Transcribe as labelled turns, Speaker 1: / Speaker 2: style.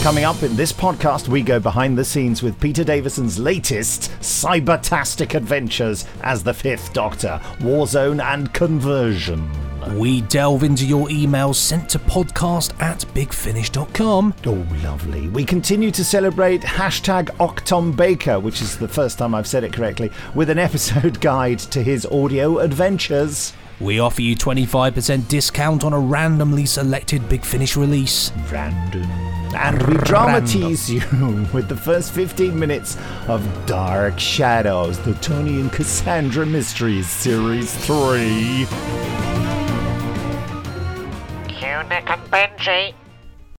Speaker 1: Coming up in this podcast, we go behind the scenes with Peter Davison's latest cybertastic adventures as the Fifth Doctor, Warzone and Conversion.
Speaker 2: We delve into your emails sent to podcast@bigfinish.com.
Speaker 1: Oh, lovely. We continue to celebrate #OctomBaker, which is the first time I've said it correctly, with an episode guide to his audio adventures.
Speaker 2: We offer you 25% discount on a randomly selected Big Finish release.
Speaker 1: Random. And we dramatize you with the first 15 minutes of Dark Shadows, the Tony and Cassandra Mysteries Series 3.
Speaker 3: Cue Nick and Benji.